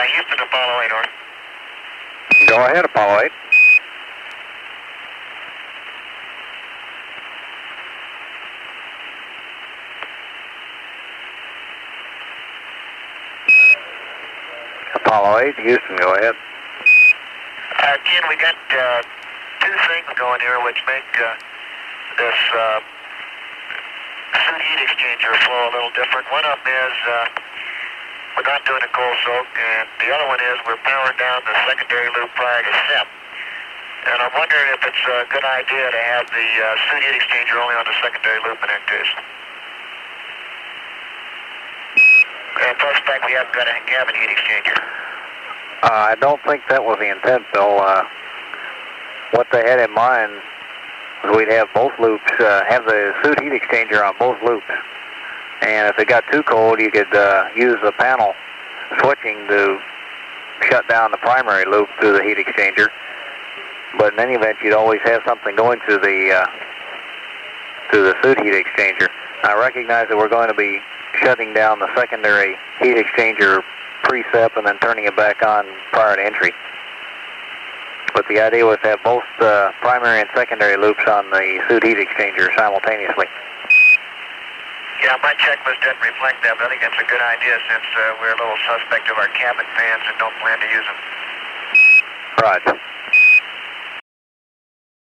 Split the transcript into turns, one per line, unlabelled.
Houston, Apollo 8, over.
Go ahead, Apollo 8. Apollo 8, Houston, go ahead.
Ken, we got two things going here which make this suit heat exchanger flow a little different. One of them is we're not doing a cold soak, and the other one is we're powering down the secondary loop prior to SEP. And I'm wondering if it's a good idea to have the suit heat exchanger only on the secondary loop in that case. And plus the fact we haven't got a cabin heat exchanger.
I don't think that was the intent, Bill. What they had in mind was we'd have both loops, have the suit heat exchanger on both loops. And if it got too cold, you could use the panel switching to shut down the primary loop through the heat exchanger. But in any event, you'd always have something going to the suit heat exchanger. I recognize that we're going to be shutting down the secondary heat exchanger pre-SEP and then turning it back on prior to entry. But the idea was to have both primary and secondary loops on the suit heat exchanger simultaneously.
Yeah, my checklist doesn't reflect that, but I think that's a good idea since we're a little suspect of our cabin fans and don't plan to use them.
Right.